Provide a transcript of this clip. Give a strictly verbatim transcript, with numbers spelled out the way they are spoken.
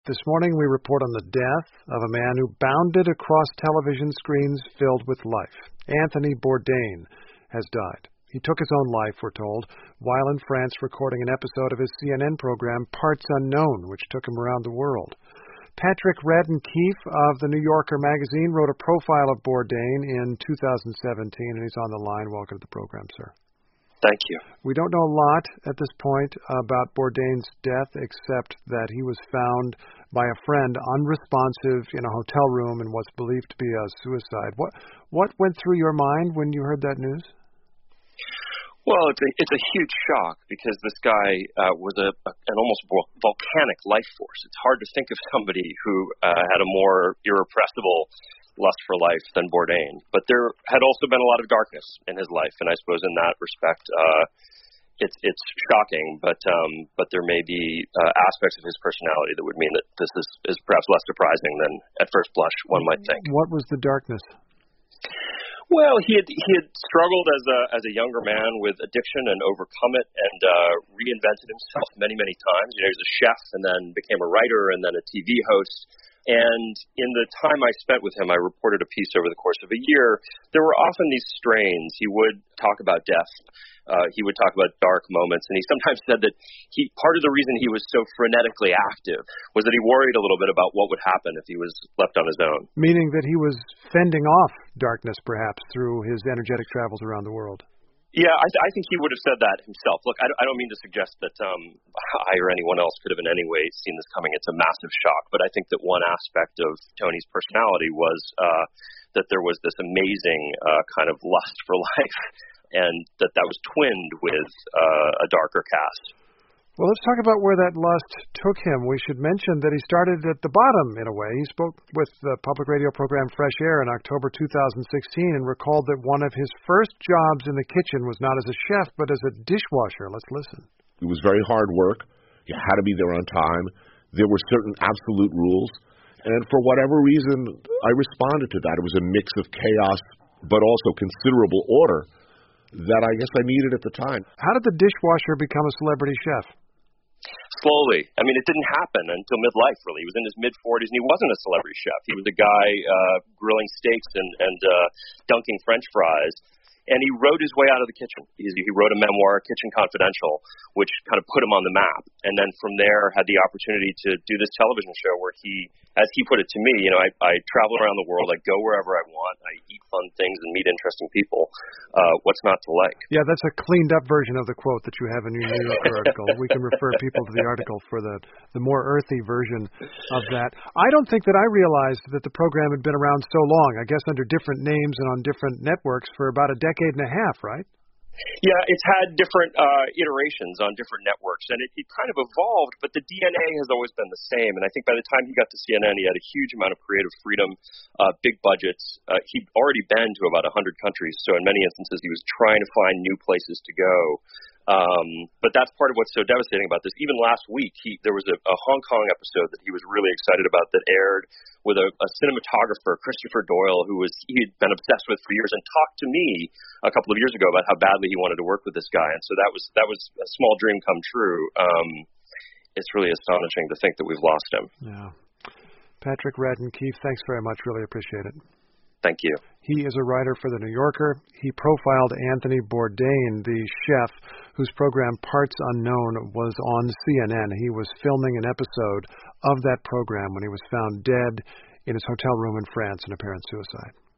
This morning we report on the death of a man who bounded across television screens filled with life. Anthony Bourdain has died. He took his own life, we're told, while in France recording an episode of his C N N program Parts Unknown, which took him around the world. Patrick Radden-Keefe of The New Yorker magazine wrote a profile of Bourdain in two thousand seventeen, and he's on the line. Welcome to the program, sir. Thank you. We don't know a lot at this point about Bourdain's death, except that he was found by a friend unresponsive in a hotel room and what's believed to be a suicide. What what went through your mind when you heard that news? Well, it's a, it's a huge shock because this guy uh, was a, a an almost volcanic life force. It's hard to think of somebody who uh, had a more irrepressible lust for life than Bourdain. But there had also been a lot of darkness in his life, and I suppose in that respect, uh, it's it's shocking. But um, but there may be uh, aspects of his personality that would mean that this is, is perhaps less surprising than at first blush one might think. What was the darkness? Well, he had he had struggled as a as a younger man with addiction and overcome it, and uh, reinvented himself many many times. You know, he was a chef, and then became a writer, and then a T V host. And in the time I spent with him, I reported a piece over the course of a year. There were often these strains. He would talk about death. Uh, he would talk about dark moments, and he sometimes said that he part of the reason he was so frenetically active was that he worried a little bit about what would happen if he was left on his own. Meaning that he was fending off darkness, perhaps, through his energetic travels around the world. Yeah, I, th- I think he would have said that himself. Look, I, I don't mean to suggest that um, I or anyone else could have in any way seen this coming. It's a massive shock. But I think that one aspect of Tony's personality was uh, that there was this amazing uh, kind of lust for life, and that that was twinned with uh, a darker cast. Well, let's talk about where that lust took him. We should mention that he started at the bottom, in a way. He spoke with the public radio program Fresh Air in October two thousand sixteen and recalled that one of his first jobs in the kitchen was not as a chef, but as a dishwasher. Let's listen. It was very hard work. You had to be there on time. There were certain absolute rules. And for whatever reason, I responded to that. It was a mix of chaos, but also considerable order that I guess I needed at the time. How did the dishwasher become a celebrity chef? Slowly. I mean, it didn't happen until midlife, really. He was in his mid-forties, and he wasn't a celebrity chef. He was a guy uh, grilling steaks and, and uh, dunking French fries. And he wrote his way out of the kitchen. He, he wrote a memoir, Kitchen Confidential, which kind of put him on the map. And then from there had the opportunity to do this television show where he, as he put it to me, you know, I, I travel around the world. I go wherever I want. I eat fun things and meet interesting people. Uh, what's not to like? Yeah, that's a cleaned up version of the quote that you have in your New Yorker article. We can refer people to the article for the, the more earthy version of that. I don't think that I realized that the program had been around so long, I guess under different names and on different networks for about a decade and a half, right? Yeah, it's had different uh, iterations on different networks, and it, it kind of evolved, but the D N A has always been the same. And I think by the time he got to C N N, he had a huge amount of creative freedom, uh, big budgets. Uh, he'd already been to about one hundred countries, so in many instances he was trying to find new places to go. Um, but that's part of what's so devastating about this. Even last week, he, there was a, a Hong Kong episode that he was really excited about that aired with a, a cinematographer, Christopher Doyle, who was he had been obsessed with for years, and talked to me a couple of years ago about how badly he wanted to work with this guy. And so that was that was a small dream come true. Um, it's really astonishing to think that we've lost him. Yeah. Patrick Radden-Keefe, thanks very much. Really appreciate it. Thank you. He is a writer for The New Yorker. He profiled Anthony Bourdain, the chef whose program Parts Unknown was on C N N. He was filming an episode of that program when he was found dead in his hotel room in France in apparent suicide.